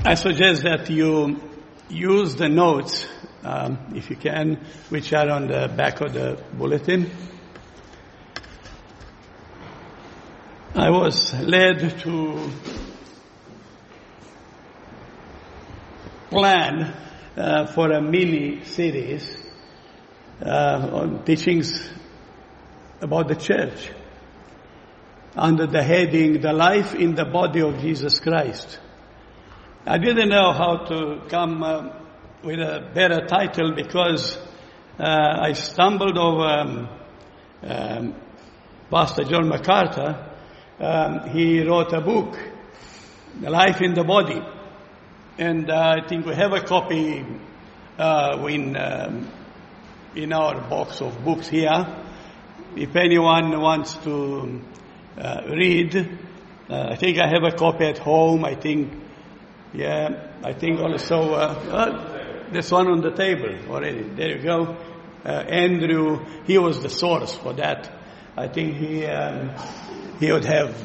I suggest that you use the notes, if you can, which are on the back of the bulletin. I was led to plan for a mini-series on teachings about the church under the heading, The Life in the Body of Jesus Christ. I didn't know how to come with a better title because I stumbled over Pastor John MacArthur. He wrote a book, The Life in the Body. And I think we have a copy in our box of books here. If anyone wants to read, I think I have a copy at home. I think also this one on the table already. There you go. Andrew, he was the source for that. I think he would have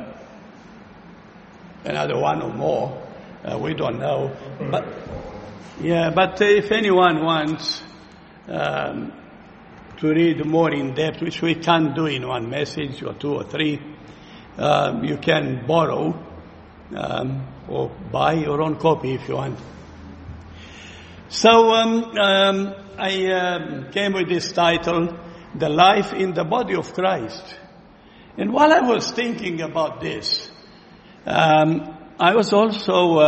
another one or more. We don't know. But if anyone wants to read more in depth, which we can't do in one message or two or three, you can borrow or buy your own copy if you want. So I came with this title, The Life in the Body of Christ. And while I was thinking about this, I was also,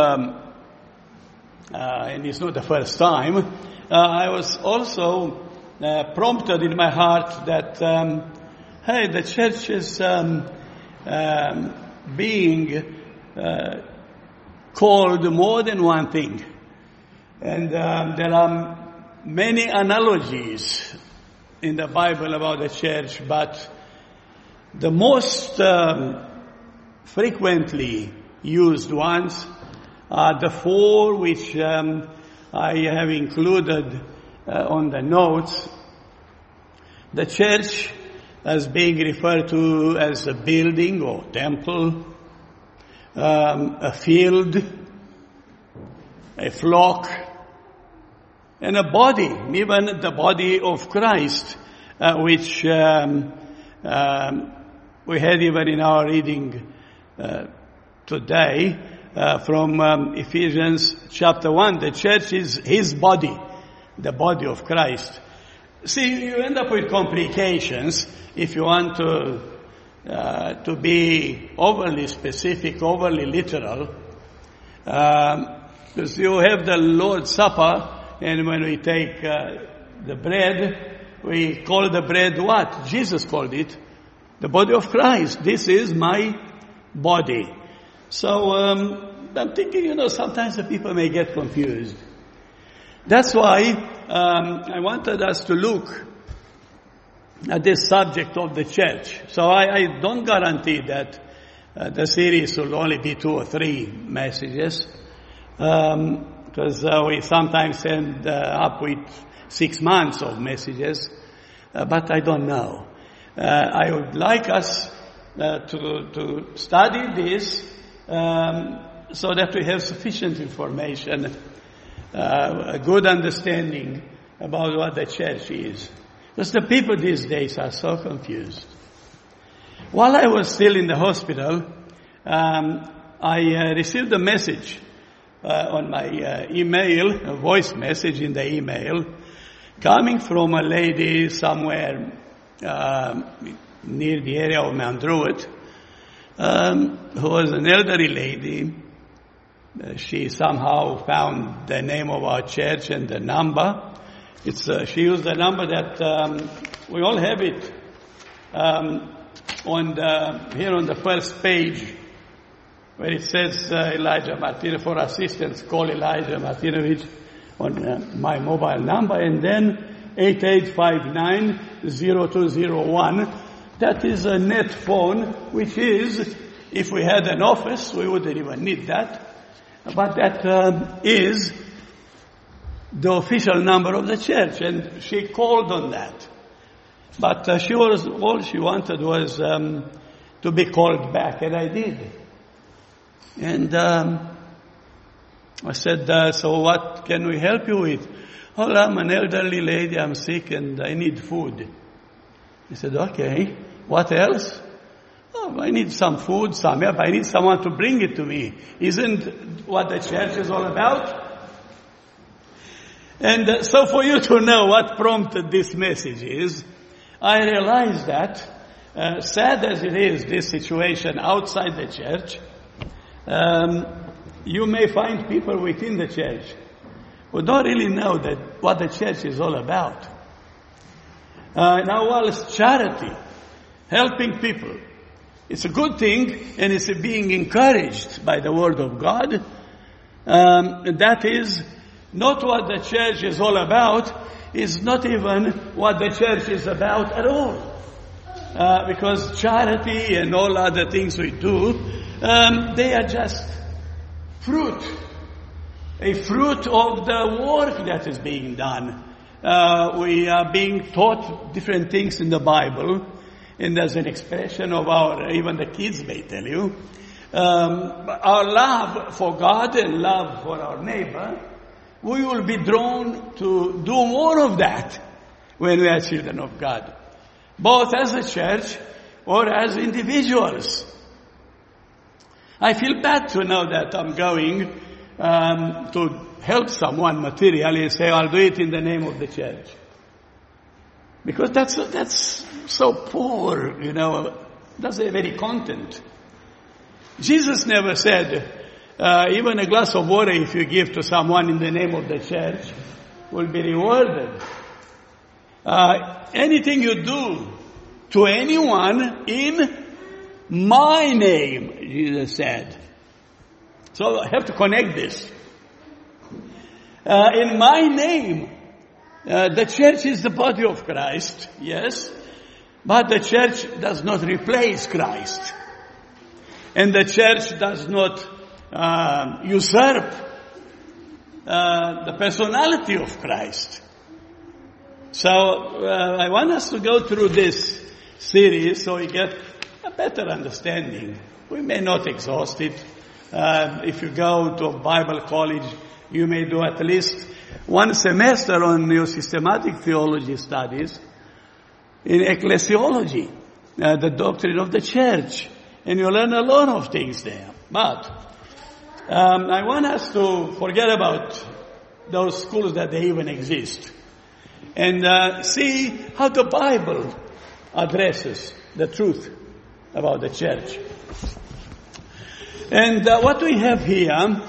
and it's not the first time, I was also prompted in my heart that, the church is being called more than one thing. And there are many analogies in the Bible about the church, but the most frequently used ones are the four which I have included on the notes. The church as being referred to as a building or temple, a field, a flock, and a body, even the body of Christ, which we had even in our reading today from Ephesians chapter 1. The church is His body, the body of Christ. See, you end up with complications if you want to be overly specific, overly literal. Because you have the Lord's Supper, and when we take the bread, we call the bread what? Jesus called it the body of Christ. This is my body. So I'm thinking, sometimes the people may get confused. That's why I wanted us to look at this subject of the church. So I don't guarantee that the series will only be 2 or 3 messages, because we sometimes end up with 6 months of messages, but I don't know. I would like us to study this so that we have sufficient information, a good understanding about what the church is. Because the people these days are so confused. While I was still in the hospital, I received a message on my email, a voice message in the email, coming from a lady somewhere near the area of Mount Druitt, who was an elderly lady. She somehow found the name of our church and the number. She used the number that we all have it here on the first page, where it says Elijah Martinovic for assistance. Call Elijah Martinovic on my mobile number, and then 8859-0201. That is a net phone, which is, if we had an office, we wouldn't even need that. But that is the official number of the church, and she called on that. But all she wanted was to be called back, and I did. And I said, so what can we help you with? Oh, I'm an elderly lady, I'm sick and I need food. He said, okay, what else? Oh, I need some food, some help. I need someone to bring it to me. Isn't what the church is all about? And so for you to know what prompted this message is, I realized that, sad as it is, this situation outside the church, you may find people within the church who don't really know that what the church is all about. Now, whilst charity, helping people, it's a good thing and it's being encouraged by the Word of God, that is not what the church is all about, is not even what the church is about at all. Because charity and all other things we do, they are just fruit. A fruit of the work that is being done. We are being taught different things in the Bible, and there's an expression of even the kids may tell you, our love for God and love for our neighbor, we will be drawn to do more of that when we are children of God, both as a church or as individuals. I feel bad to know that I'm going to help someone materially and say, I'll do it in the name of the church. Because that's so poor, doesn't have any content. Jesus never said, even a glass of water, if you give to someone in the name of the church, will be rewarded. Anything you do to anyone in my name, Jesus said. So I have to connect this. In my name, the church is the body of Christ, yes, but the church does not replace Christ. And the church does not usurp the personality of Christ. So I want us to go through this series so we get a better understanding. We may not exhaust it. If you go to a Bible college, you may do at least one semester on your systematic theology studies in ecclesiology, the doctrine of the church, and you learn a lot of things there. But I want us to forget about those schools that they even exist and see how the Bible addresses the truth about the church. And what we have here,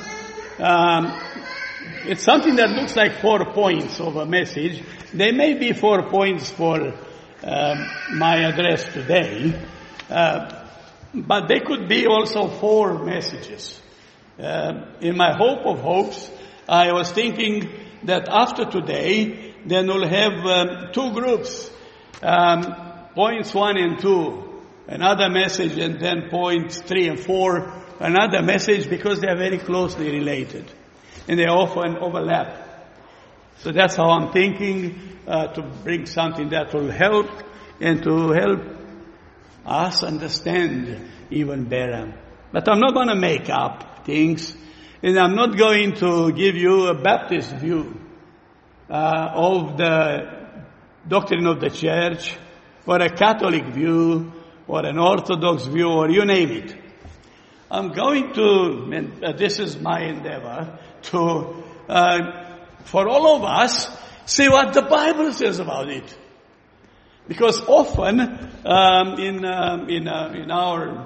it's something that looks like 4 points of a message. There may be 4 points for my address today, but they could be also 4 messages. In my hope of hopes, I was thinking that after today, then we'll have 2 groups, points 1 and 2, another message, and then points 3 and 4, another message, because they are very closely related and they often overlap. So that's how I'm thinking, to bring something that will help and to help us understand even better. But I'm not going to make up things, and I'm not going to give you a Baptist view of the doctrine of the church, or a Catholic view, or an Orthodox view, or you name it. I'm going to, and this is my endeavor, to, for all of us, see what the Bible says about it. Because often, in our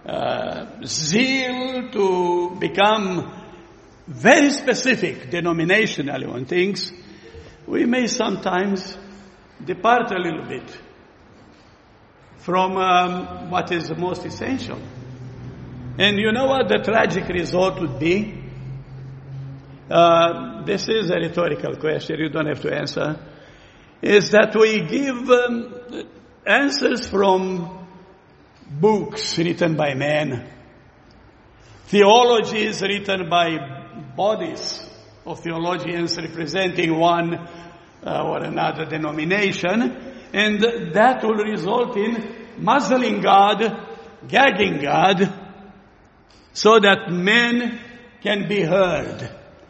zeal to become very specific denominationally on things, we may sometimes depart a little bit from what is the most essential. And you know what the tragic result would be? This is a rhetorical question, you don't have to answer. Is that we give answers from books written by men, theologies written by bodies of theologians representing one or another denomination, and that will result in muzzling God, gagging God, so that men can be heard.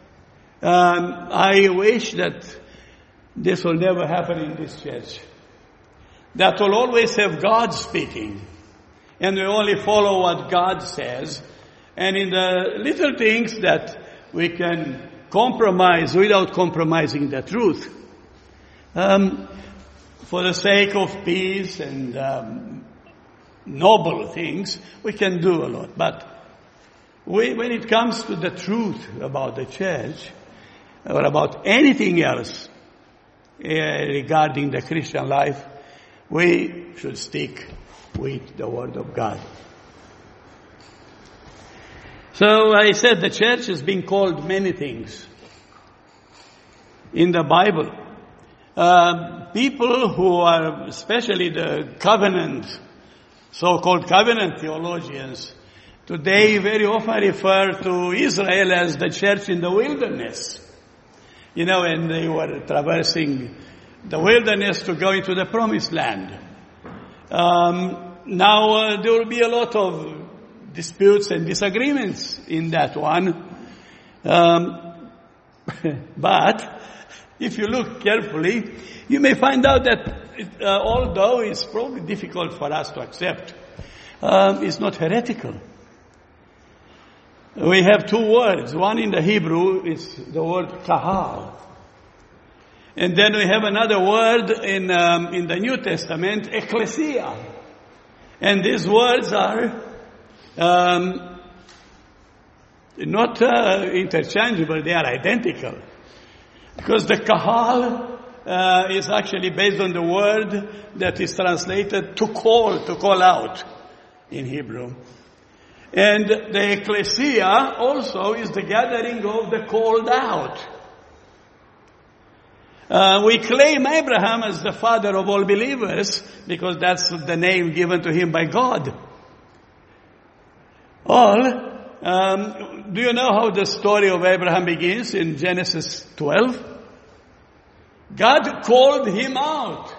I wish that this will never happen in this church. That will always have God speaking. And we only follow what God says. And in the little things that we can compromise without compromising the truth. For the sake of peace and noble things, we can do a lot. But when it comes to the truth about the church, or about anything else regarding the Christian life, we should stick with the Word of God. So I said the church has been called many things in the Bible. People who are, especially the covenant, so-called covenant theologians, today very often refer to Israel as the church in the wilderness. You know, and they were traversing the wilderness to go into the promised land. Now there will be a lot of disputes and disagreements in that one. But if you look carefully, you may find out that although it's probably difficult for us to accept, it's not heretical. We have two words. One in the Hebrew is the word kahal. And then we have another word in the New Testament, ecclesia. And these words are not interchangeable, they are identical. Because the kahal is actually based on the word that is translated to call out in Hebrew. And the ecclesia also is the gathering of the called out. We claim Abraham as the father of all believers because that's the name given to him by God. Do you know how the story of Abraham begins in Genesis 12? God called him out.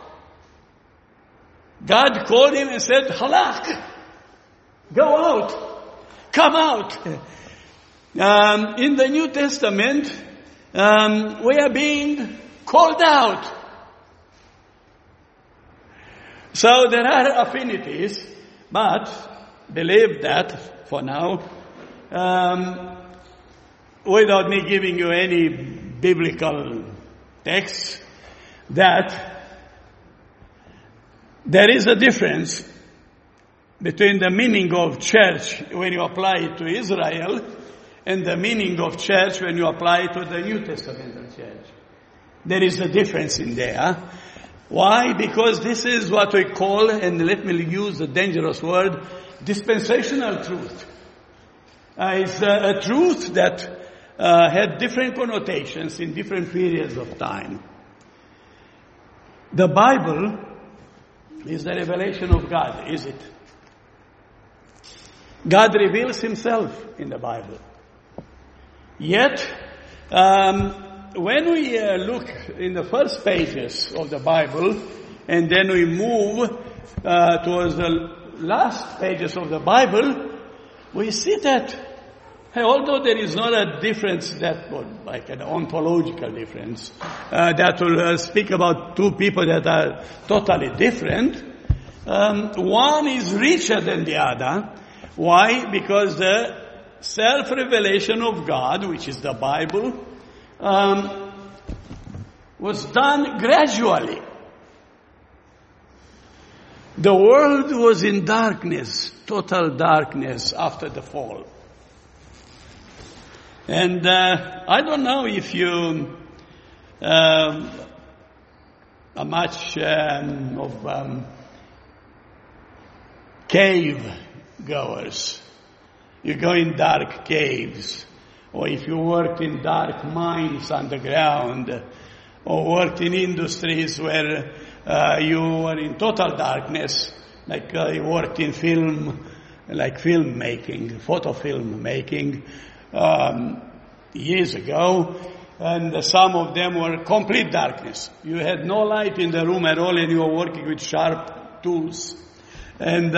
God called him and said, Halak, go out, come out. In the New Testament, we are being called out. So there are affinities, but believe that for now, without me giving you any biblical text, that there is a difference between the meaning of church when you apply it to Israel and the meaning of church when you apply it to the New Testamental church. There is a difference in there. Why? Because this is what we call, and let me use a dangerous word, dispensational truth. It's a truth that had different connotations in different periods of time. The Bible is the revelation of God, is it? God reveals himself in the Bible. Yet, when we look in the first pages of the Bible, and then we move towards the last pages of the Bible, we see that although there is not a difference like an ontological difference, that will speak about two people that are totally different, one is richer than the other. Why? Because the self-revelation of God, which is the Bible, was done gradually. The world was in darkness, total darkness after the fall. And I don't know if you are much of cave goers. You go in dark caves, or if you worked in dark mines underground, or worked in industries where you were in total darkness, like you worked in film, like film making, photo film making, years ago, and some of them were complete darkness. You had no light in the room at all, and you were working with sharp tools. And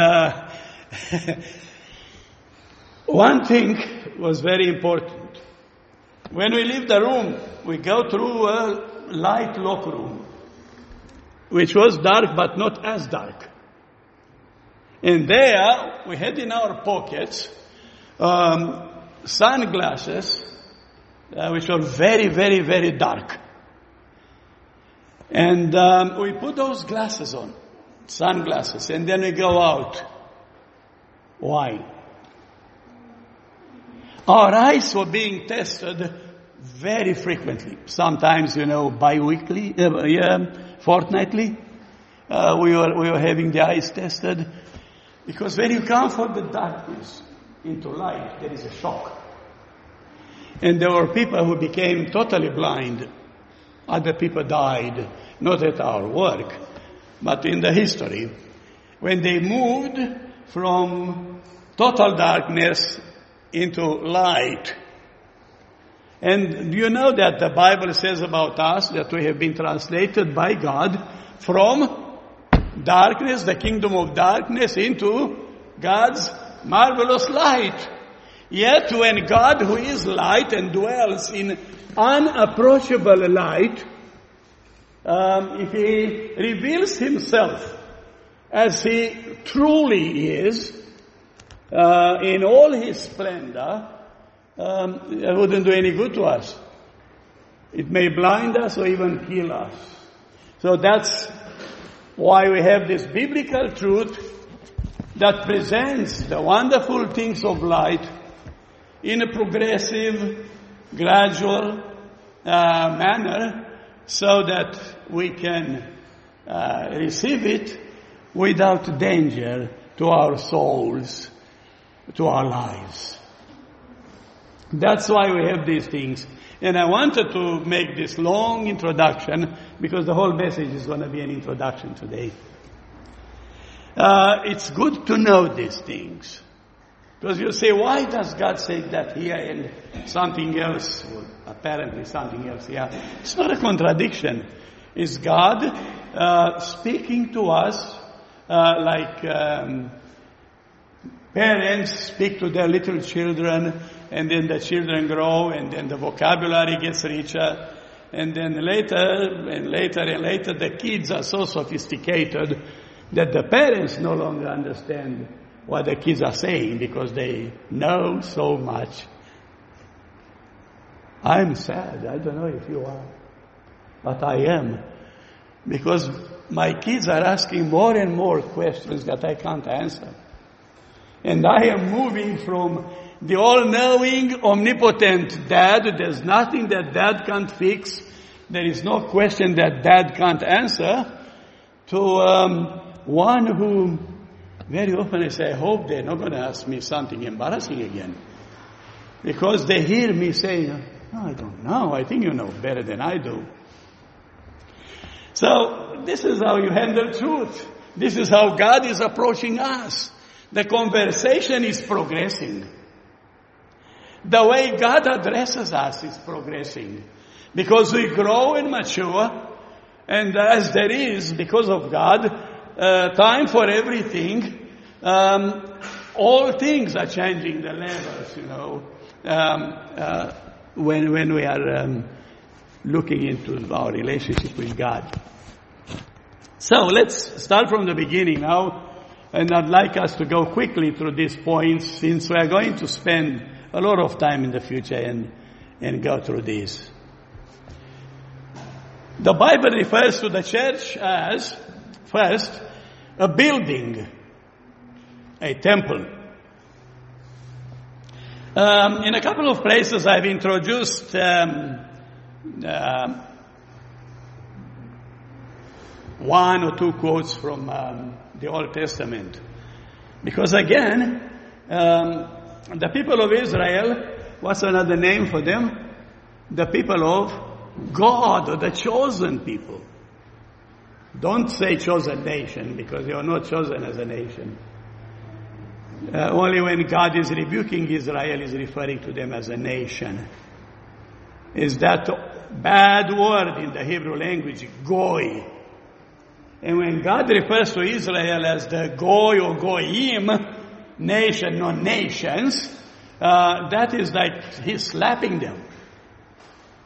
one thing was very important. When we leave the room, we go through a light locker room, which was dark but not as dark. And there, we had in our pockets sunglasses, which were very, very, very dark. And we put those glasses on, sunglasses, and then we go out. Why? Our eyes were being tested very frequently. Sometimes, bi-weekly, fortnightly. We were having the eyes tested. Because when you come from the darkness into light, there is a shock. And there were people who became totally blind. Other people died, not at our work, but in the history. When they moved from total darkness into light. And you know that the Bible says about us that we have been translated by God from darkness, the kingdom of darkness, into God's marvelous light. Yet when God, who is light and dwells in unapproachable light, if He reveals Himself as He truly is, in all His splendor, it wouldn't do any good to us. It may blind us or even kill us. So that's why we have this biblical truth that presents the wonderful things of light in a progressive, gradual manner, so that we can receive it without danger to our souls, to our lives. That's why we have these things. And I wanted to make this long introduction because the whole message is going to be an introduction today. It's good to know these things. Because you say, why does God say that here and something else, or apparently something else here? It's not a contradiction. It's God speaking to us like parents speak to their little children, and then the children grow, and then the vocabulary gets richer, and then later and later and later the kids are so sophisticated that the parents no longer understand what the kids are saying because they know so much. I'm sad. I don't know if you are, but I am. Because my kids are asking more and more questions that I can't answer. And I am moving from the all-knowing, omnipotent Dad, there's nothing that Dad can't fix, there is no question that Dad can't answer, to one who very often I say, I hope they're not going to ask me something embarrassing again. Because they hear me saying, I don't know, I think you know better than I do. So this is how you handle truth. This is how God is approaching us. The conversation is progressing. The way God addresses us is progressing. Because we grow and mature, and as there is, because of God, time for everything, all things are changing the levels, when we are looking into our relationship with God. So let's start from the beginning now, and I'd like us to go quickly through these points since we are going to spend a lot of time in the future and go through these. The Bible refers to the church as, first, a building, a temple. In a couple of places I've introduced one or two quotes from the Old Testament. Because again, the people of Israel, what's another name for them? The people of God, or the chosen people. Don't say chosen nation, because you are not chosen as a nation. Only when God is rebuking Israel is referring to them as a nation. Is that bad word in the Hebrew language, goy. And when God refers to Israel as the goy or goyim, nation, not nations, that is like He's slapping them.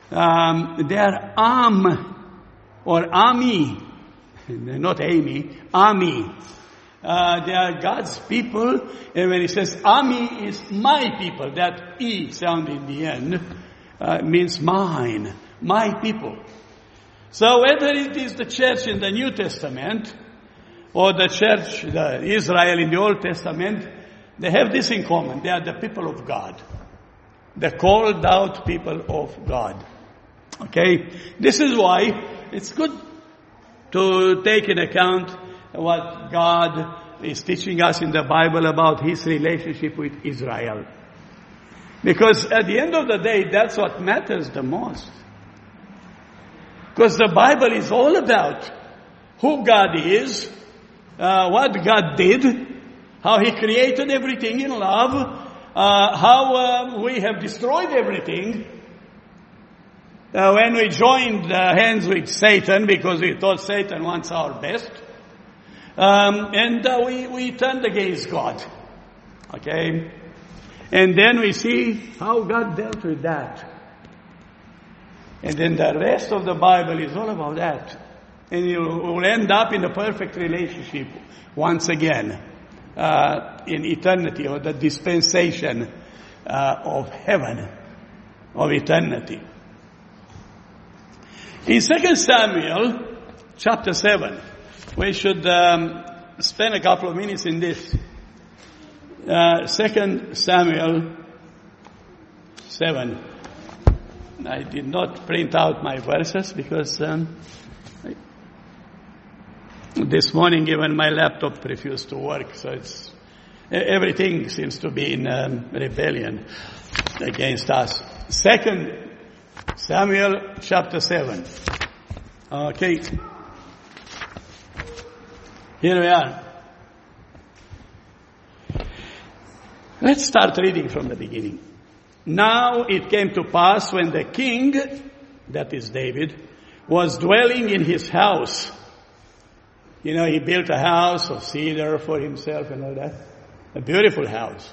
Their or army, not Amy, army. They are God's people, and when he says army is my people, that E sound in the end means mine, my people. So whether it is the church in the New Testament or the church, the Israel in the Old Testament, they have this in common. They are the people of God. The called out people of God. Okay? This is why it's good to take into account what God is teaching us in the Bible about His relationship with Israel. Because at the end of the day, that's what matters the most. Because the Bible is all about who God is, what God did, how He created everything in love, how we have destroyed everything. When we joined hands with Satan, because we thought Satan wants our best, and we turned against God. Okay? And then we see how God dealt with that. And then the rest of the Bible is all about that. And you will end up in a perfect relationship once again in eternity, or the dispensation of heaven, of eternity. In 2 Samuel chapter 7, we should spend a couple of minutes in this. 2 Samuel 7. I did not print out my verses because this morning even my laptop refused to work, so everything seems to be in rebellion against us. 2 Samuel chapter 7. Okay. Here we are. Let's start reading from the beginning. Now it came to pass when the king, that is David, was dwelling in his house. You know, he built a house of cedar for himself and all that. A beautiful house.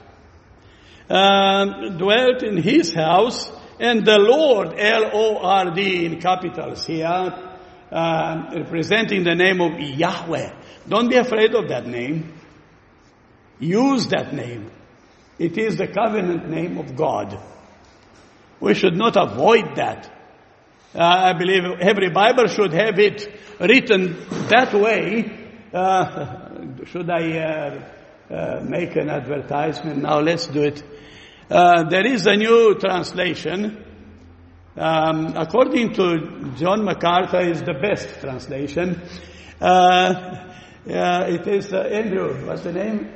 Dwelt in his house, and the Lord, L-O-R-D in capitals here, representing the name of Yahweh. Don't be afraid of that name. Use that name. It is the covenant name of God. We should not avoid that. I believe every Bible should have it written that way. Should I make an advertisement? Now let's do it. There is a new translation. According to John MacArthur, is the best translation. It is Andrew. What's the name?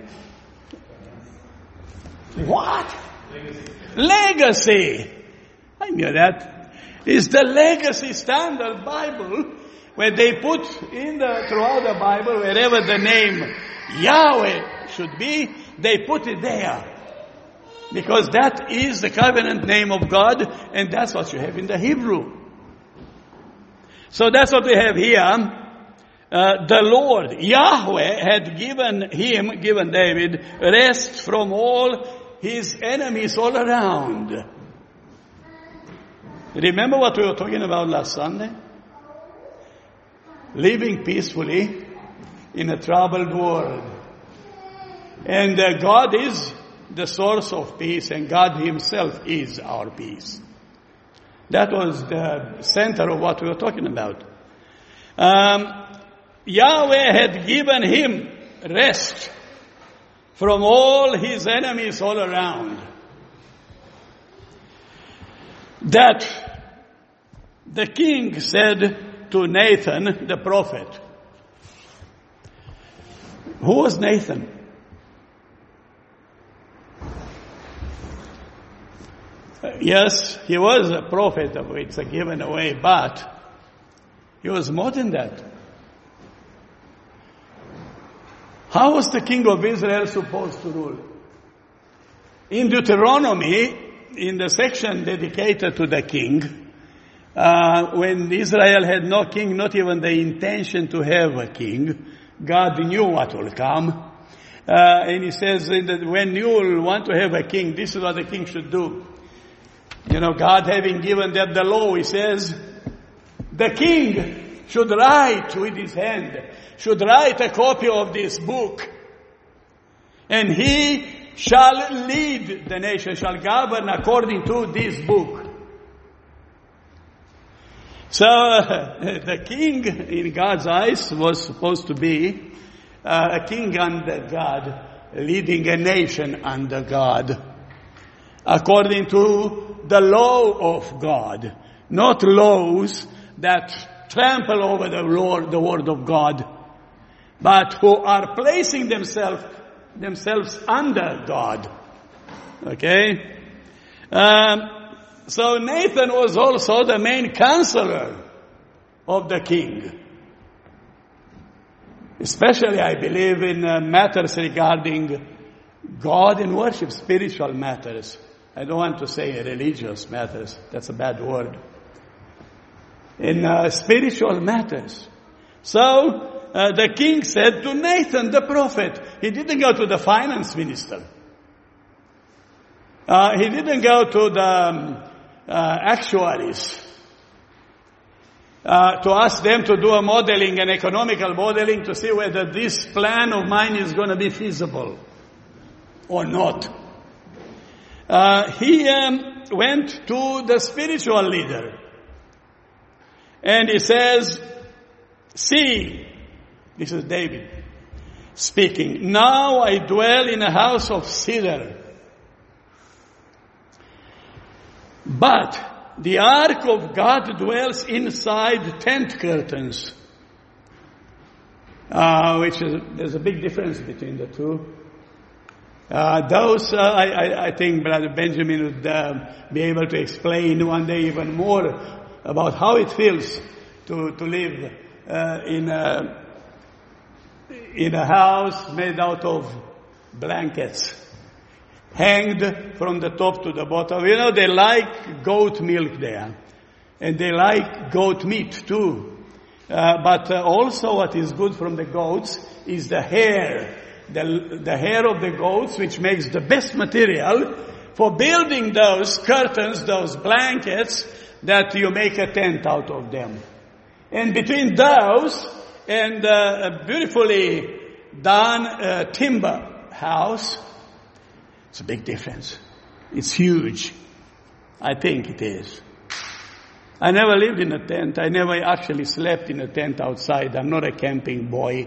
What? Legacy. I knew that. It's the Legacy Standard Bible, where they put throughout the Bible, wherever the name Yahweh should be, they put it there. Because that is the covenant name of God, and that's what you have in the Hebrew. So that's what we have here. The Lord, Yahweh, had given David rest from all his enemies all around. Remember what we were talking about last Sunday? Living peacefully in a troubled world. And God is the source of peace, and God Himself is our peace. That was the center of what we were talking about. Yahweh had given him rest from all his enemies all around. That the king said to Nathan, the prophet. Who was Nathan? Yes, he was a prophet, it's a given away, but he was more than that. How was the king of Israel supposed to rule? In Deuteronomy, in the section dedicated to the king, when Israel had no king, not even the intention to have a king, God knew what will come. And He says, when you will want to have a king, this is what the king should do. God having given them the law, he says, the king should write with his hand, should write a copy of this book, and he shall lead the nation, shall govern according to this book. So the king in God's eyes was supposed to be a king under God, leading a nation under God, according to the law of God, not laws that trample over the word of God, but who are placing themselves under God. Okay? So Nathan was also the main counselor of the king. Especially, I believe, in matters regarding God and worship, spiritual matters. I don't want to say religious matters. That's a bad word. In spiritual matters. So, the king said to Nathan, the prophet, he didn't go to the finance minister. He didn't go to the actuaries to ask them to do an economical modeling to see whether this plan of mine is going to be feasible or not. He went to the spiritual leader and he says, see, this is David speaking, now I dwell in a house of cedar, but the ark of God dwells inside tent curtains. There's a big difference between the two. I think Brother Benjamin would be able to explain one day even more about how it feels to live in a house made out of blankets, hanged from the top to the bottom. They like goat milk there. And they like goat meat too. But also what is good from the goats is the hair. The hair of the goats, which makes the best material for building those curtains, those blankets, that you make a tent out of them. And between those and a beautifully done timber house, it's a big difference. It's huge. I think it is. I never lived in a tent. I never actually slept in a tent outside. I'm not a camping boy.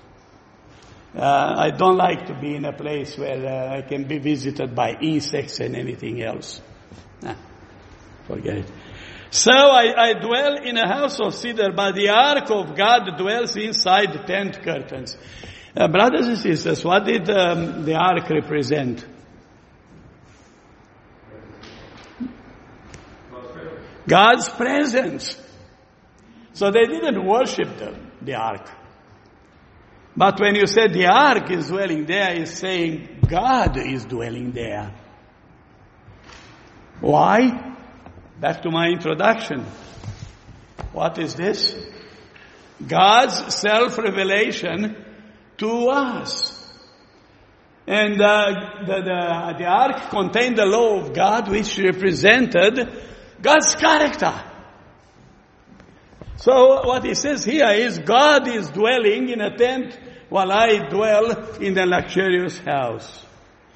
I don't like to be in a place where I can be visited by insects and anything else. Forget it. So I dwell in a house of cedar, but the ark of God dwells inside the tent curtains. Brothers and sisters, what did the ark represent? God's presence. So they didn't worship the ark. But when you said the ark is dwelling there, it's saying God is dwelling there. Why? Back to my introduction. What is this? God's self-revelation to us. And the ark contained the law of God, which represented God's character. So what he says here is God is dwelling in a tent while I dwell in a luxurious house.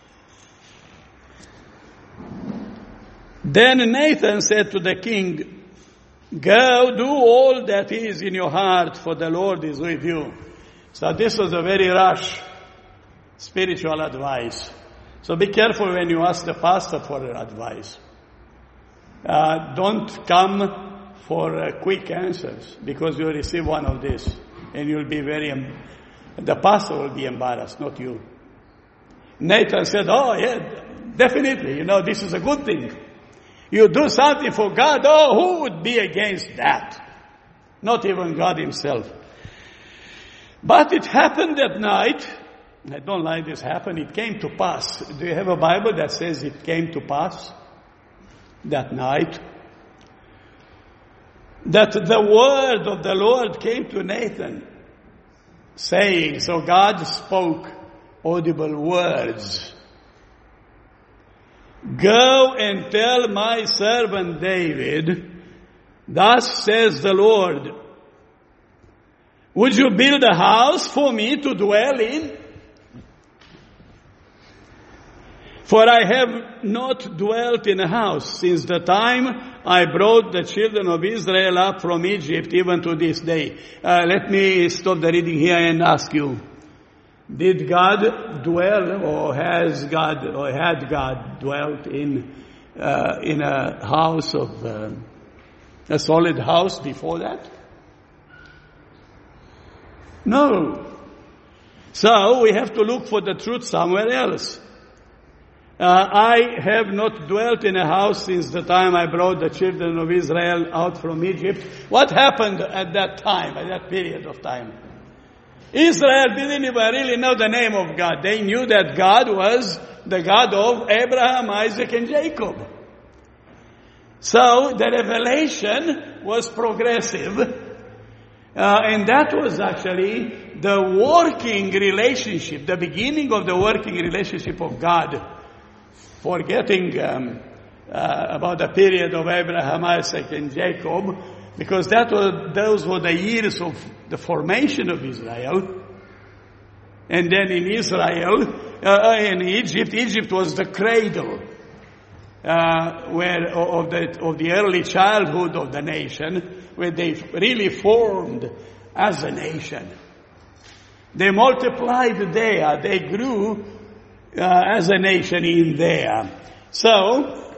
Then Nathan said to the king, go do all that is in your heart, for the Lord is with you. So this was a very rash spiritual advice. So be careful when you ask the pastor for advice. Don't come for quick answers, because you'll receive one of this and you'll be the pastor will be embarrassed, not you. Nathan said, oh yeah, definitely, this is a good thing. You do something for God, who would be against that? Not even God himself. But it happened that night. I don't like this happened. It came to pass. Do you have a Bible that says it came to pass? That night, that the word of the Lord came to Nathan, saying, so God spoke audible words. Go and tell my servant David, thus says the Lord, would you build a house for me to dwell in? For I have not dwelt in a house since the time I brought the children of Israel up from Egypt, even to this day. Let me stop the reading here and ask you, did God dwell, or had God dwelt in a house of a solid house before that? No. So we have to look for the truth somewhere else. I have not dwelt in a house since the time I brought the children of Israel out from Egypt. What happened at that time, at that period of time? Israel didn't even really know the name of God. They knew that God was the God of Abraham, Isaac, and Jacob. So the revelation was progressive. And that was actually the working relationship, the beginning of the working relationship of God. Forgetting about the period of Abraham, Isaac, and Jacob, because those were the years of the formation of Israel. And then in Israel, in Egypt was the cradle of the early childhood of the nation, where they really formed as a nation. They multiplied there, they grew as a nation in there. So,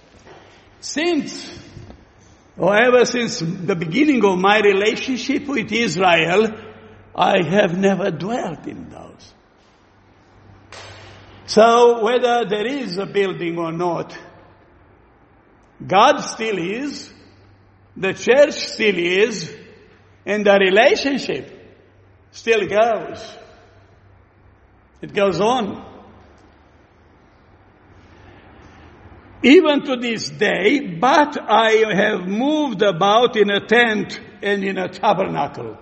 ever since the beginning of my relationship with Israel, I have never dwelt in those. So, whether there is a building or not, God still is, the church still is, and the relationship still goes. It goes on. Even to this day, but I have moved about in a tent and in a tabernacle.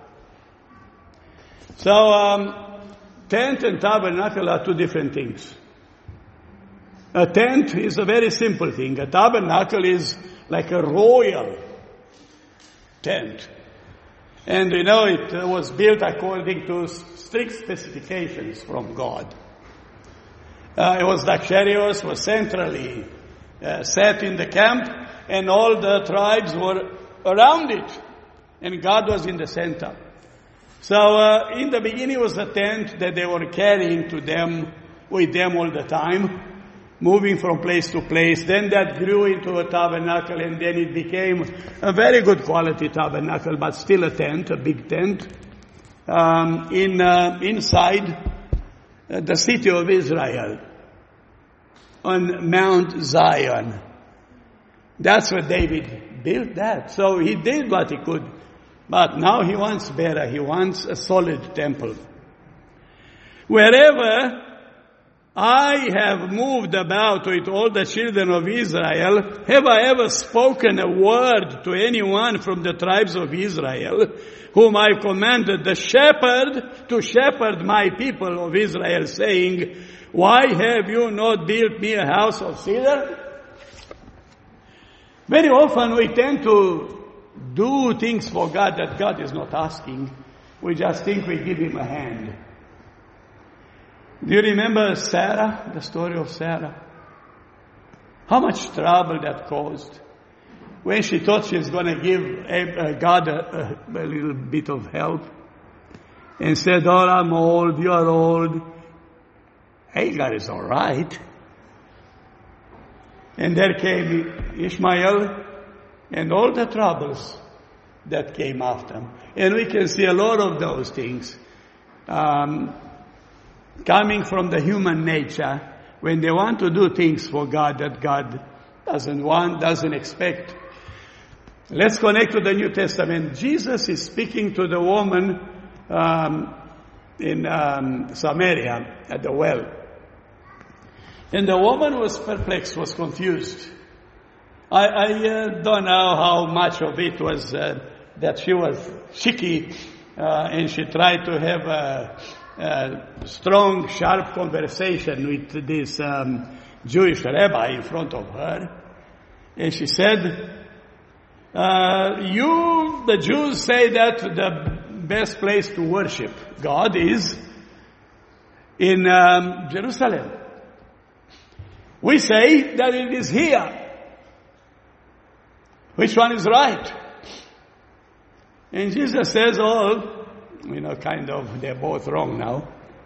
So, tent and tabernacle are two different things. A tent is a very simple thing. A tabernacle is like a royal tent. And it was built according to strict specifications from God. It was luxurious, was centrally set in the camp, and all the tribes were around it, and God was in the center. So in the beginning was a tent that they were carrying with them all the time, moving from place to place. Then that grew into a tabernacle, and then it became a very good quality tabernacle, but still a tent, a big tent, inside the city of Israel, on Mount Zion. That's where David built that. So he did what he could. But now he wants better. He wants a solid temple. Wherever I have moved about with all the children of Israel, have I ever spoken a word to anyone from the tribes of Israel, whom I commanded the shepherd to shepherd my people of Israel, saying, why have you not built me a house of cedar? Very often we tend to do things for God that God is not asking. We just think we give Him a hand. Do you remember Sarah, the story of Sarah? How much trouble that caused. When she thought she was going to give God a little bit of help, and said, oh, I'm old, you are old. Hagar is all right. And there came Ishmael and all the troubles that came after him. And we can see a lot of those things coming from the human nature when they want to do things for God that God doesn't expect. Let's connect to the New Testament. Jesus is speaking to the woman in Samaria at the well. And the woman was perplexed, was confused. I don't know how much of it was that she was cheeky and she tried to have a strong, sharp conversation with this Jewish rabbi in front of her, and she said, you, the Jews, say that the best place to worship God is in Jerusalem. We say that it is here. Which one is right? And Jesus says, they're both wrong now.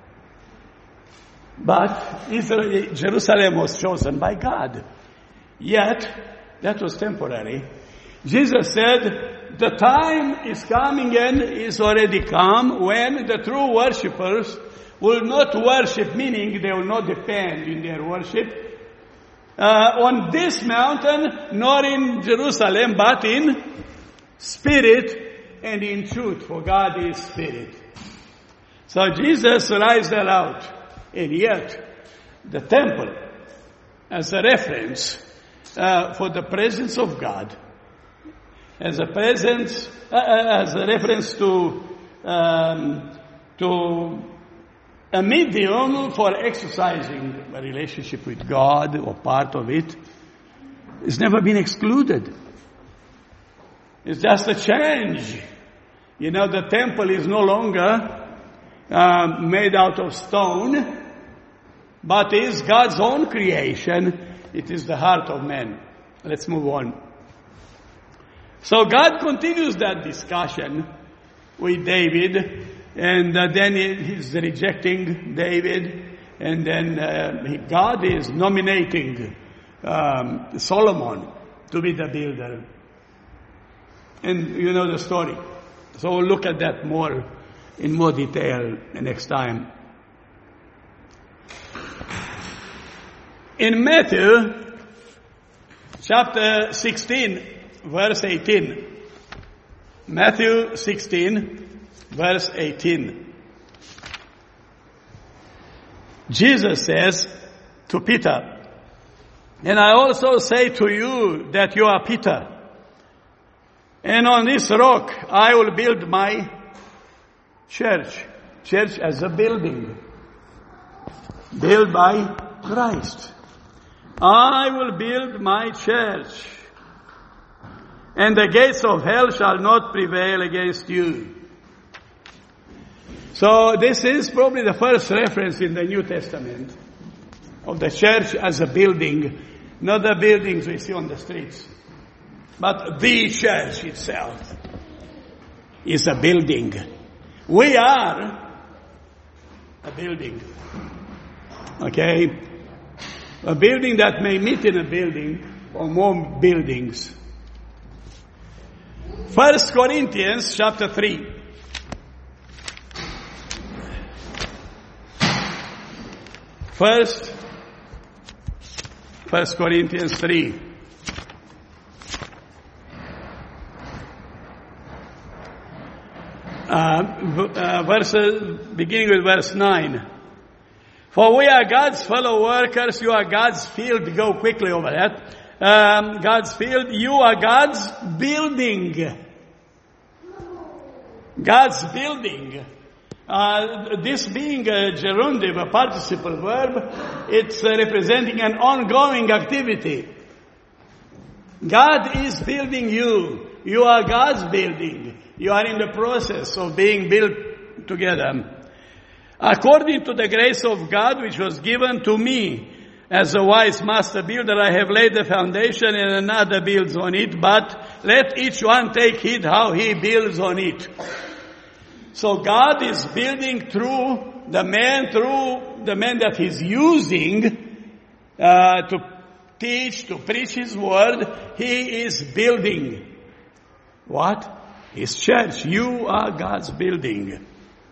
But Jerusalem was chosen by God. Yet, that was temporary. Jesus said, the time is coming and is already come when the true worshippers will not worship, meaning they will not depend in their worship on this mountain, nor in Jerusalem, but in spirit and in truth, for God is spirit. So Jesus rises out, and yet the temple, as a reference for the presence of God, as a reference to a medium for exercising a relationship with God, or part of it, has never been excluded. It's just a change. The temple is no longer made out of stone, but is God's own creation. It is the heart of man. Let's move on. So God continues that discussion with David, and then he's rejecting David, and then God is nominating Solomon to be the builder. And you know the story. So we'll look at that in more detail next time. In Matthew chapter 16, verse 18. Matthew 16, verse 18. Jesus says to Peter, and I also say to you that you are Peter, and on this rock I will build my church. Church as a building, built by Christ. I will build my church, and the gates of hell shall not prevail against you. So this is probably the first reference in the New Testament of the church as a building, not the buildings we see on the streets, but the church itself is a building. We are a building. Okay? A building that may meet in a building or more buildings. 1 Corinthians chapter 3. First 1 Corinthians 3. Beginning with verse 9. For we are God's fellow workers, you are God's field. Go quickly over that. God's field, you are God's building. God's building. This being a gerundive, a participle verb, it's representing an ongoing activity. God is building you. You are God's building. You are in the process of being built together. According to the grace of God which was given to me as a wise master builder, I have laid the foundation and another builds on it, but let each one take heed how he builds on it. So God is building through the man that he's using to teach, to preach his word. He is building. What? His church. You are God's building.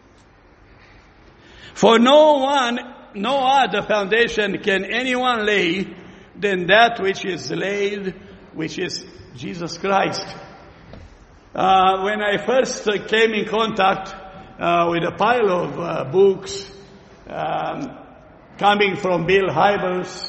For no other foundation can anyone lay than that which is laid, which is Jesus Christ. When I first came in contact with a pile of books coming from Bill Hybels'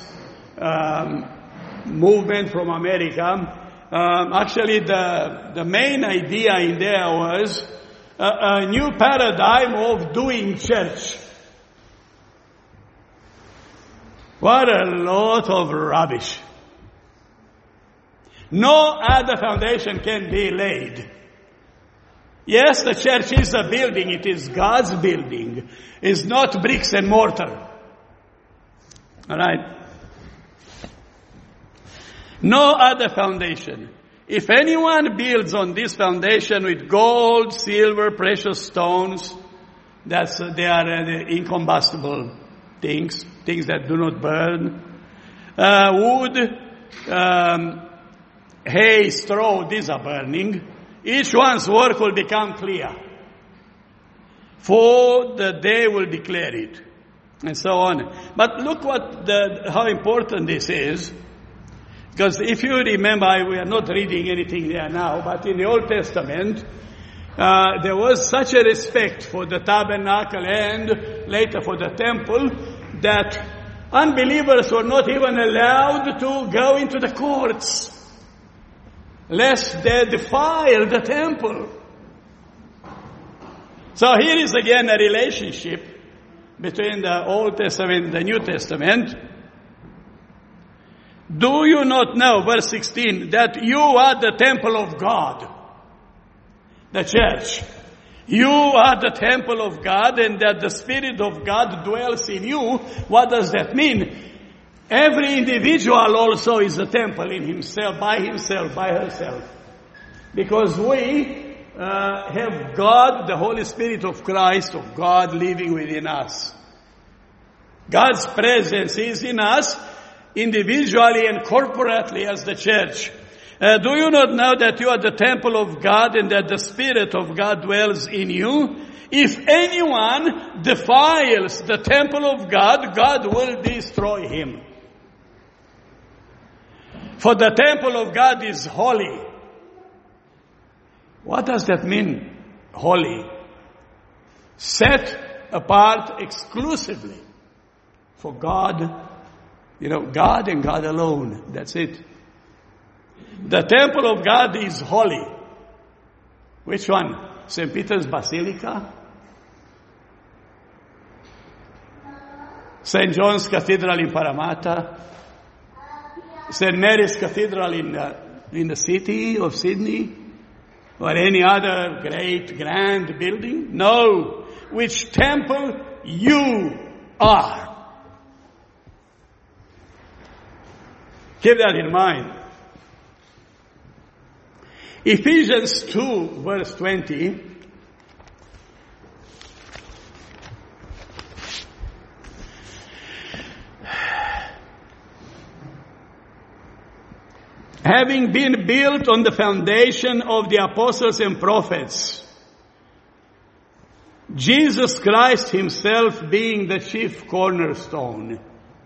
movement from America, actually the main idea in there was a new paradigm of doing church. What a lot of rubbish. No other foundation can be laid. Yes, the church is a building. It is God's building. It's not bricks and mortar. All right? No other foundation. If anyone builds on this foundation with gold, silver, precious stones, they are incombustible things that do not burn. Wood, hay, straw, these are burning. Each one's work will become clear, for the day will declare it, and so on. But look how important this is, because if you remember, we are not reading anything there now, but in the Old Testament, there was such a respect for the tabernacle and later for the temple that unbelievers were not even allowed to go into the courts, lest they defile the temple. So here is again a relationship between the Old Testament and the New Testament. Do you not know, verse 16, that you are the temple of God, the church? You are the temple of God, and that the Spirit of God dwells in you. What does that mean? Every individual also is a temple in himself, by herself. Because we have God, the Holy Spirit of Christ, of God living within us. God's presence is in us, individually and corporately as the church. Do you not know that you are the temple of God and that the Spirit of God dwells in you? If anyone defiles the temple of God, God will destroy him. For the temple of God is holy. What does that mean, holy? Set apart exclusively for God. God and God alone. That's it. The temple of God is holy. Which one? St. Peter's Basilica? St. John's Cathedral in Parramatta? St. Mary's Cathedral in the city of Sydney? Or any other great, grand building? No. Which temple you are. Keep that in mind. Ephesians 2, verse 20. Having been built on the foundation of the apostles and prophets, Jesus Christ himself being the chief cornerstone,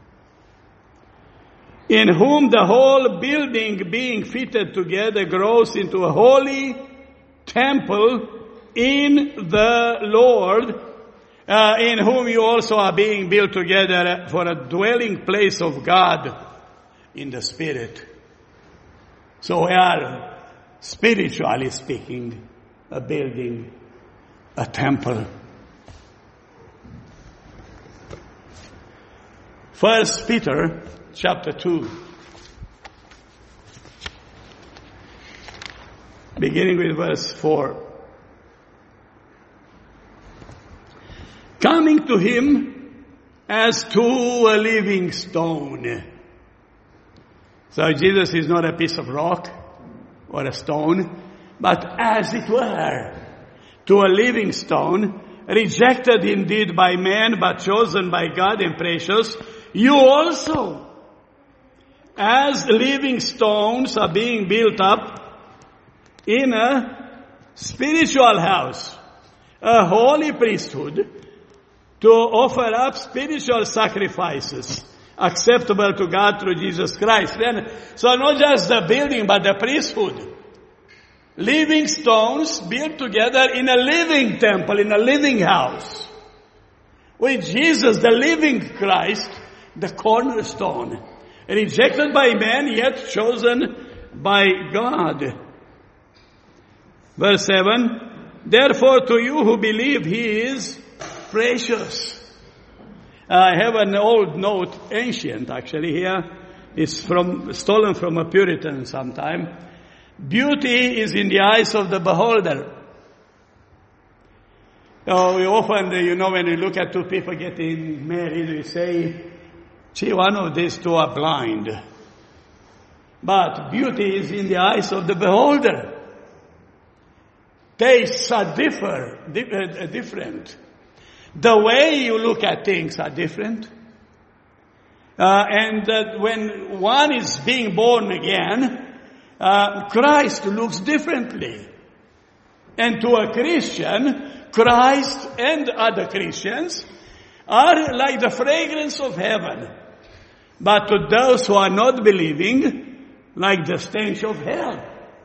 in whom the whole building being fitted together grows into a holy temple in the Lord, in whom you also are being built together for a dwelling place of God in the Spirit. So we are, spiritually speaking, a building, a temple. 1 Peter chapter 2, beginning with verse 4. Coming to him as to a living stone. So Jesus is not a piece of rock or a stone, but as it were, to a living stone, rejected indeed by man, but chosen by God and precious. You also, as living stones, are being built up in a spiritual house, a holy priesthood, to offer up spiritual sacrifices acceptable to God through Jesus Christ. So not just the building, but the priesthood. Living stones built together in a living temple, in a living house. With Jesus, the living Christ, the cornerstone. Rejected by man, yet chosen by God. Verse 7, therefore to you who believe, he is precious. I have an old note, ancient actually here. It's stolen from a Puritan sometime. Beauty is in the eyes of the beholder. We often, when we look at two people getting married, we say, gee, one of these two are blind. But beauty is in the eyes of the beholder. Tastes are different. The way you look at things are different. And when one is being born again, Christ looks differently. And to a Christian, Christ and other Christians are like the fragrance of heaven. But to those who are not believing, like the stench of hell.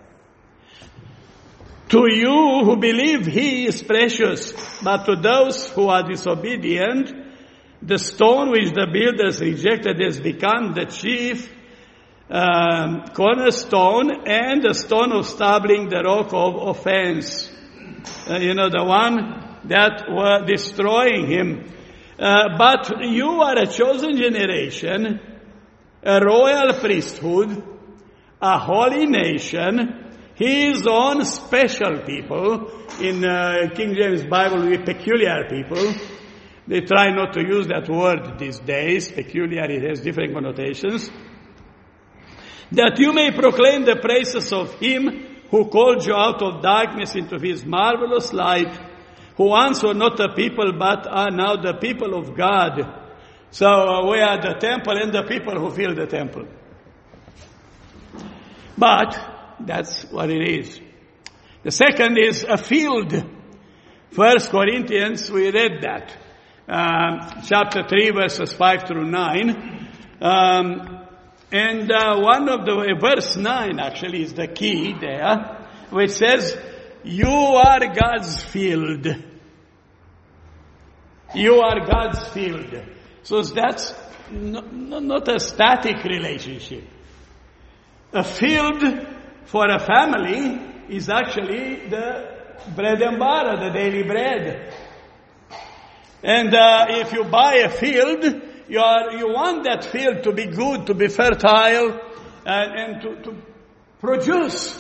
To you who believe, he is precious. But to those who are disobedient, the stone which the builders rejected has become the chief cornerstone and the stone of stumbling, the rock of offense. The one that were destroying him. But you are a chosen generation, a royal priesthood, a holy nation, his own special people. In King James Bible, we peculiar people. They try not to use that word these days. Peculiar, it has different connotations. That you may proclaim the praises of him who called you out of darkness into his marvelous light, who once were not a people but are now the people of God. So we are the temple and the people who fill the temple. But that's what it is. The second is a field. 1 Corinthians, we read that. Chapter 3, verses 5 through 9. And one of the, verse 9 actually is the key there, which says, you are God's field. You are God's field. So that's not a static relationship. A field for a family is actually the bread and butter, the daily bread. And if you buy a field, you want that field to be good, to be fertile, and to produce.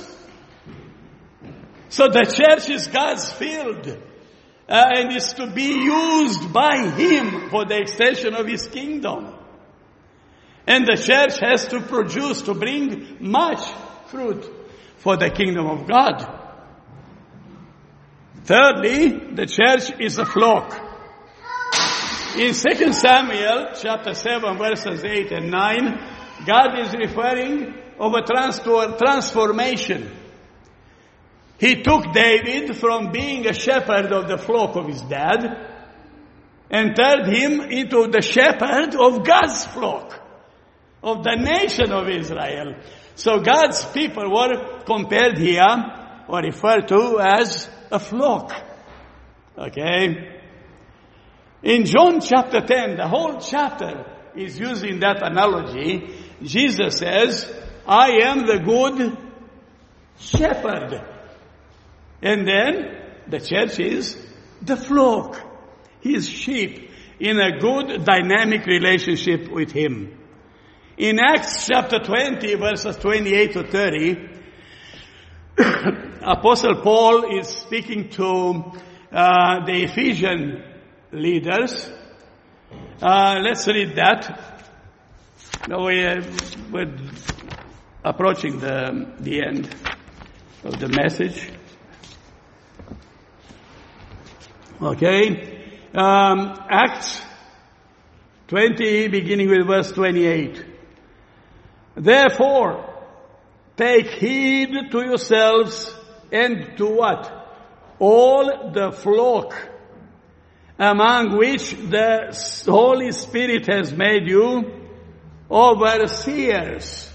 So the church is God's field, and is to be used by Him for the extension of His kingdom. And the church has to produce, to bring much fruit for the kingdom of God. Thirdly, the church is a flock. In 2 Samuel chapter 7 verses 8 and 9, God is referring of a transformation. He took David from being a shepherd of the flock of his dad and turned him into the shepherd of God's flock, of the nation of Israel. So God's people were compared here, or referred to as a flock. Okay? In John chapter 10, the whole chapter is using that analogy. Jesus says, I am the good shepherd. And then the church is the flock, his sheep, in a good dynamic relationship with him. In Acts chapter 20, verses 28 to 30, Apostle Paul is speaking to the Ephesian leaders. Let's read that. Now we're approaching the end of the message. Okay. Acts 20, beginning with verse 28. Therefore, take heed to yourselves and to what? All the flock among which the Holy Spirit has made you overseers,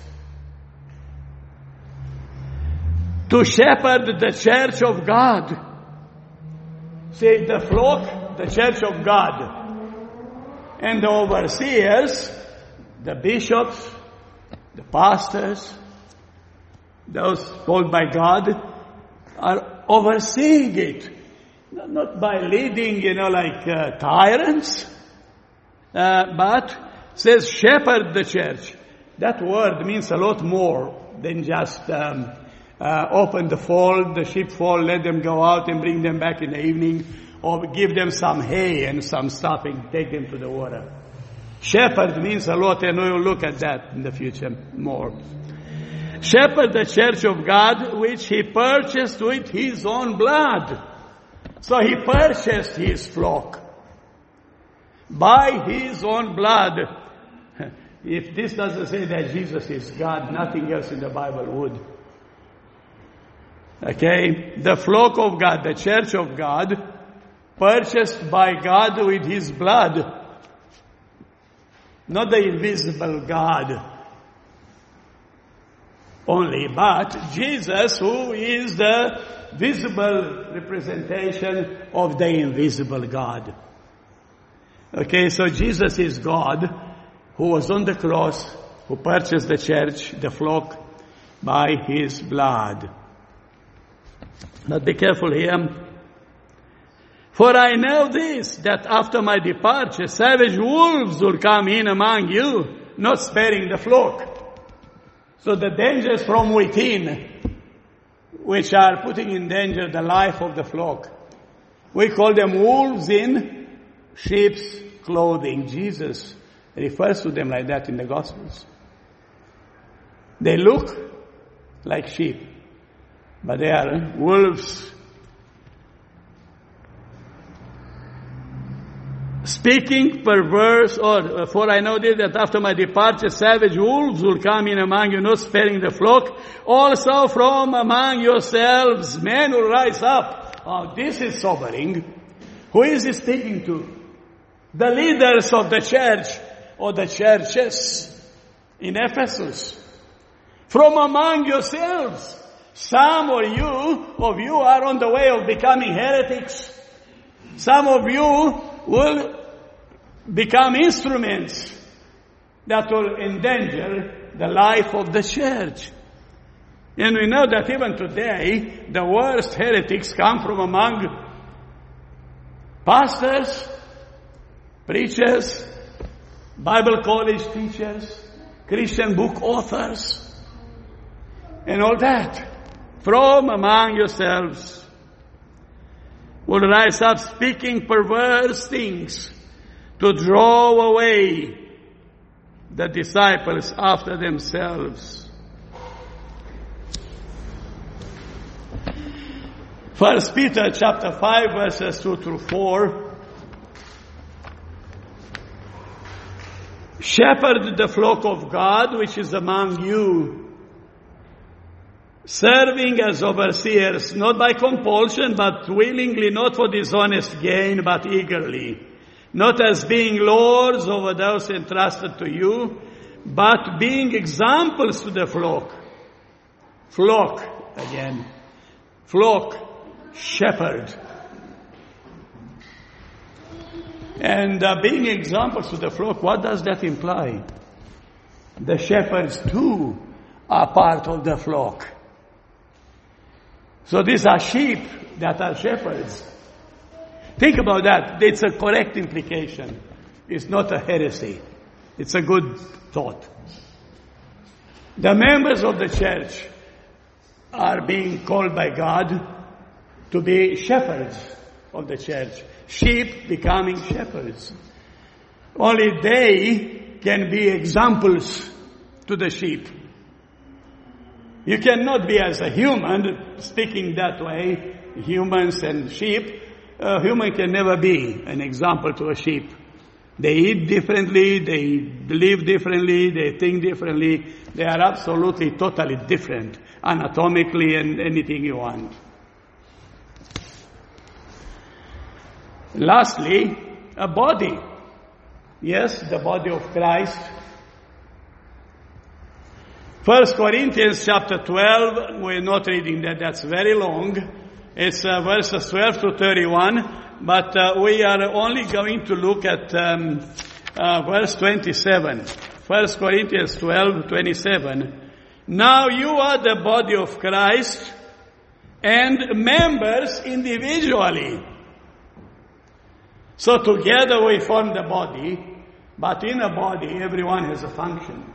to shepherd the church of God. See, the flock, the church of God. And the overseers, the bishops, the pastors, those called by God, are overseeing it. Not by leading, like tyrants, but says shepherd the church. That word means a lot more than just open the fold, the sheepfold, let them go out and bring them back in the evening, or give them some hay and some stuff and take them to the water. Shepherd means a lot, and we will look at that in the future more. Shepherd the church of God, which he purchased with his own blood. So he purchased his flock by his own blood. If this doesn't say that Jesus is God, nothing else in the Bible would. Okay? The flock of God, the church of God, purchased by God with his blood. Not the invisible God only, but Jesus, who is the visible representation of the invisible God. Okay, so Jesus is God, who was on the cross, who purchased the church, the flock, by his blood. But be careful here. For I know this, that after my departure, savage wolves will come in among you, not sparing the flock. So the dangers from within, which are putting in danger the life of the flock, we call them wolves in sheep's clothing. Jesus refers to them like that in the Gospels. They look like sheep, but they are wolves. Speaking perverse, for I know this, that after my departure, savage wolves will come in among you, not sparing the flock. Also from among yourselves, men will rise up. Oh, this is sobering. Who is he speaking to? The leaders of the church, or the churches in Ephesus. From among yourselves. Some of you are on the way of becoming heretics. Some of you will become instruments that will endanger the life of the church. And we know that even today, the worst heretics come from among pastors, preachers, Bible college teachers, Christian book authors, and all that. From among yourselves will rise up speaking perverse things to draw away the disciples after themselves. 1 Peter chapter 5 verses 2 through 4. Shepherd the flock of God which is among you, serving as overseers, not by compulsion, but willingly, not for dishonest gain, but eagerly, not as being lords over those entrusted to you, but being examples to the flock. Flock, again. Flock, shepherd. And being examples to the flock, what does that imply? The shepherds too are part of the flock. So these are sheep that are shepherds. Think about that. It's a correct implication. It's not a heresy. It's a good thought. The members of the church are being called by God to be shepherds of the church. Sheep becoming shepherds. Only they can be examples to the sheep. You cannot be as a human, speaking that way, humans and sheep. A human can never be an example to a sheep. They eat differently, they live differently, they think differently. They are absolutely, totally different, anatomically and anything you want. Lastly, a body. Yes, the body of Christ. 1 Corinthians chapter 12, we're not reading that, that's very long. It's verses 12 to 31, but we are only going to look at verse 27. 1 Corinthians 12, 27. Now you are the body of Christ and members individually. So together we form the body, But in a body, everyone has a function.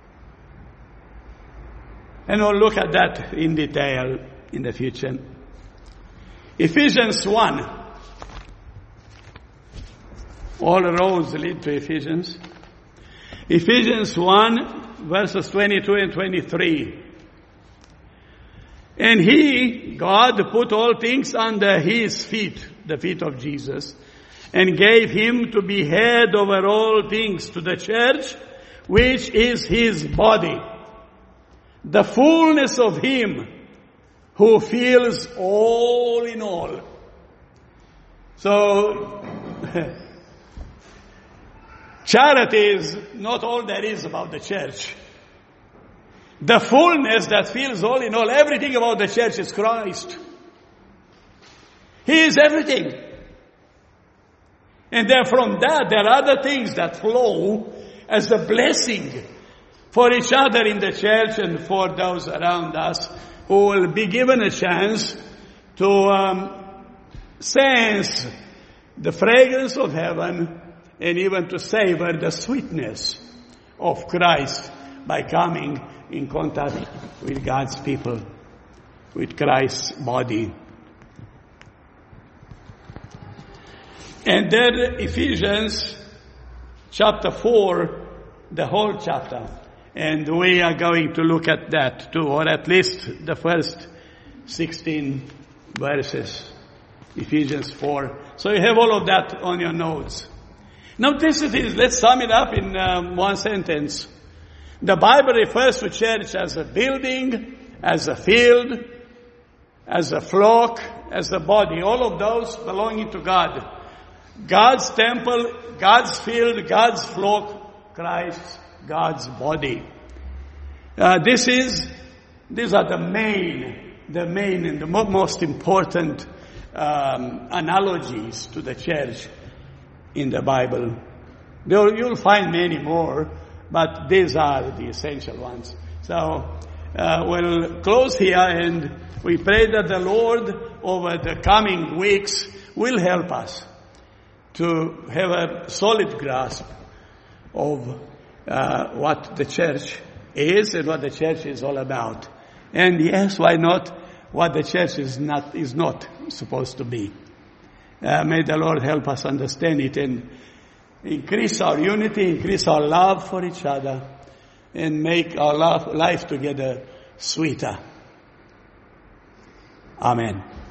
And we'll look at that in detail in the future. Ephesians 1. All roads lead to Ephesians. Ephesians 1, verses 22 and 23. And He, God, put all things under His feet, the feet of Jesus, and gave Him to be head over all things to the church, which is His body, the fullness of Him who fills all in all. So, charity is not all there is about the church. The fullness that fills all in all, everything about the church is Christ. He is everything. And then from that, there are other things that flow as a blessing for each other in the church and for those around us who will be given a chance to sense the fragrance of heaven and even to savor the sweetness of Christ by coming in contact with God's people, with Christ's body. And then Ephesians chapter 4, the whole chapter. And we are going to look at that too, or at least the first 16 verses. Ephesians 4. So you have all of that on your notes. Now this it is. Let's sum it up in one sentence. The Bible refers to church as a building, as a field, as a flock, as a body. All of those belonging to God. God's temple, God's field, God's flock, Christ, God's body. These are the main and the most important analogies to the church in the Bible. You'll find many more, but these are the essential ones. So we'll close here, and we pray that the Lord over the coming weeks will help us to have a solid grasp of what the church is and what the church is all about. And yes, why not what the church is not supposed to be. May the Lord help us understand it and increase our unity, increase our love for each other, and make our life together sweeter. Amen.